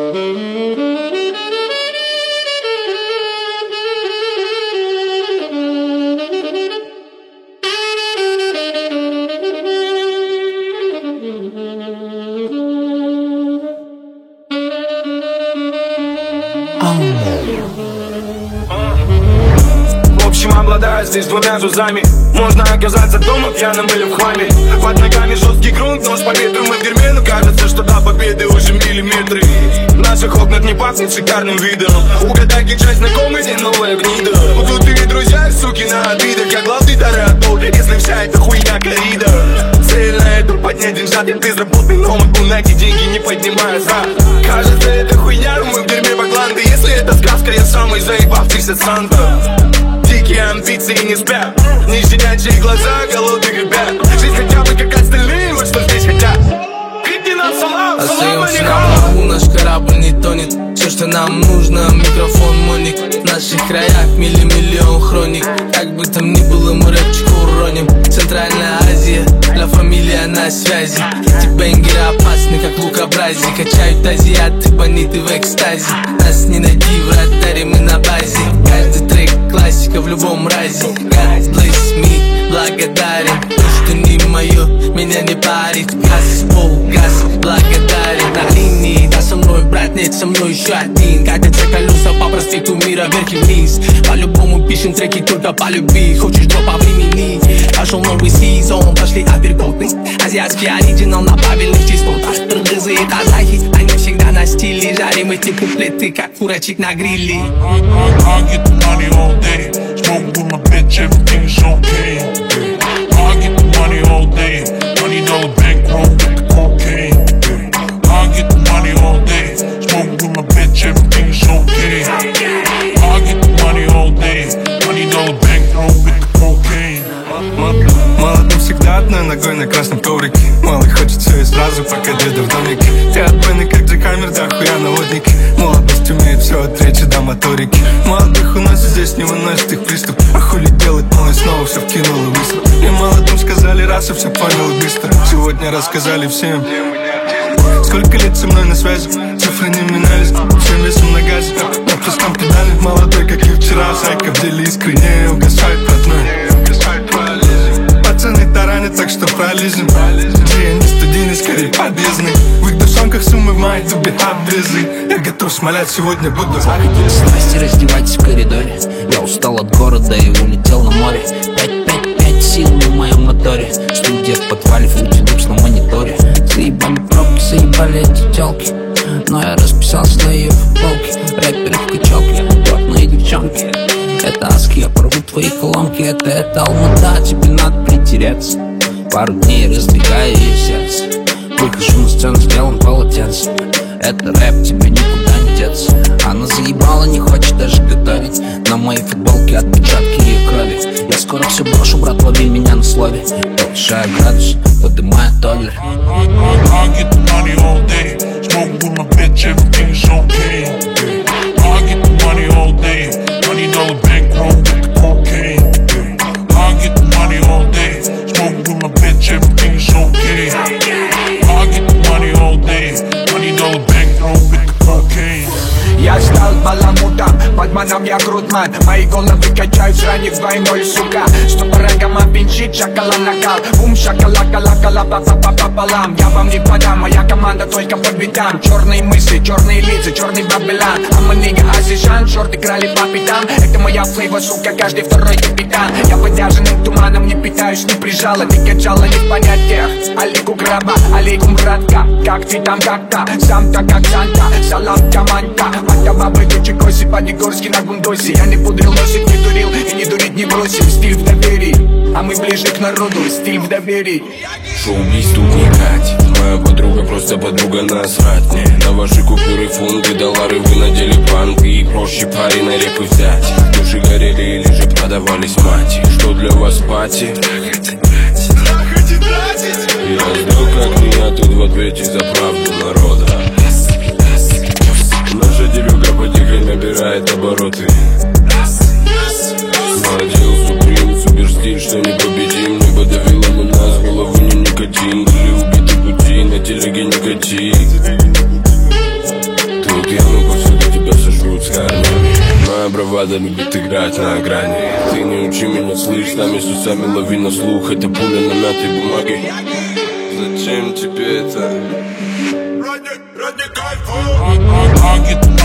В общем, обладаю здесь двумя тузами. Можно оказаться дома пьяным или в хламе. Под ногами жесткий грунт, но с победой мы в дерьме. Но кажется, что до победы уже миллиметры. В наших окнах не пахнет шикарным видом. Угадай, где часть знакомый, где новая гнида. Тут и друзья, суки, на обидах. Я главный таратол, если вся эта хуйня коррида. Цель на это поднять деньжат. Я безработный, но могу найти деньги, не поднимая зад. Кажется, это хуйня, мы в дерьме бакланды. Если это сказка, я самый заебавшийся Санта. Дикие амбиции не спят, не щенячьи глаза голодных ребят. Жизнь хотя бы как остальные, вот что здесь хотят. Крикни нам салам, салам, а не халам. Наш корабль не тонет. Все, что нам нужно, микрофон, моник. В наших краях миллион хроник. Как бы там ни было, мы рэпчик уроним. Центральная Азия, для фамилия на связи. Эти бенгеры опасны, как лукобрази. Качают азиаты, бандиты в экстазе. Нас не найти, вратари, мы на базе. Каждый трек классика в любом разе. God bless me, благодарен. То, что не мое, меня не парит. Газ, полгаз, благодарен. На линии, да со мной, брат, нет со мной еще один. Катятся колеса по проспекту мира вверх и вниз. По-любому пишем треки только по любви. Хочешь дропа времени? Пошел новый сезон, пошли апперкоты. Азиатский оригинал на правильных частотах. Кыргызы и казахи, они всегда на стиле. Жарим эти куплеты, как курочек на гриле. I get the money all day. Smoke with my bitch, everything's okay. I get the money all day. $20 bankroll with the cocaine. I get the money all day. Smoke with my bitch, everything's okay. I get the money all day. $20 bankroll with the cocaine. Молодым всегда одной ногой на красном коврике. Малый хочет все и сразу, пока деда в домике. Ты от Бенны как Джекамер, да хуя наводники. Молодость умеет все от речи до моторики. Молодых у нас здесь не выносит их приступ. А хули делать, малый снова все вкинул и высрал. И молодым сказали раз, и все понял быстро. Сегодня рассказали всем. Сколько лет со мной на связи, цифры не менялись. Всем весом на газе, на плоском педали. Молодой, как и вчера, зайка в деле искренне угасает родной. Пацаны таранят, так что пролезем. Где не студийный, скорее подъездный. В их душонках суммы в моей дубе обвезы. Я готов смолять, сегодня буду Снасти, раздевайтесь в коридоре. Я устал от города и улетел на море. 5 сил в моем моторе. Студия в подвале, фьючи на мониторе. Заебали пробки, заебали эти тёлки. Но я расписался на ее футболке. Рэперы в качалке, плотные девчонки. Это аски, я порву твои колонки. Это Алмата, тебе надо притереться. Пару дней раздвигаю ее сердце. Выхожу на сцену с белым полотенцем. Это рэп, тебе никуда не деться. Она заебала, не хочет даже готовить. На моей футболке отпечатки ее крови. Я скоро все брошу, брат, лови меня на слове. Повышаю градус, подымаю толлер. I get the money all day. Smoke with my bitch, everything's okay. I get the money all day. $20 bankroll with the cocaine. I get the money all day. Smoke with my bitch, everything's okay. I get the money all day. $20 bankroll with the cocaine. Я стал баламутом, под маном я крутман. Мои головы качают сраник двойной, сука. Что барагам обвинчит, шакала накал. Бум, шакалака, лакала, па-па-па пополам. Я вам не подам, моя команда только по битам. Черные мысли, черные лица, черный бабелан. А мы нига азижан, шорты крали по пятам. Это моя флейва, сука, каждый второй капитан. Я подержанным туманом не питаюсь, не прижала, не качала, не в понятиях. Алейкум граба, алейкум братка. Как ты там как-то, сам-то как Санта. Салам, команда. Мата бабы, дочи коси, по-дегорски на гундосе. Я не пудрил носик, не дурил и не дурить не бросил. Стиль в доверии, а мы ближе к народу. Стиль в доверии. Шоу-биз тут не катит. Моя подруга просто подруга, насрать мне. На ваши купюры, фунты, доллары вы надели панки. И проще парень на репы взять. Души горели или же продавались мати. Что для вас пати? Я жду, как меня тут в ответе за правду народа. Наша делюга потихоньку набирает обороты. Надел суприм, суперстиль, что не победим. Небо давило на нас, голову не никотин. Были убиты пути, на телеге никотин. Тут Влада любит играть на грани. Ты не учи меня, слышь, нами с усами лови на слух. Это пуля на мятой бумаге. Зачем тебе это? I get the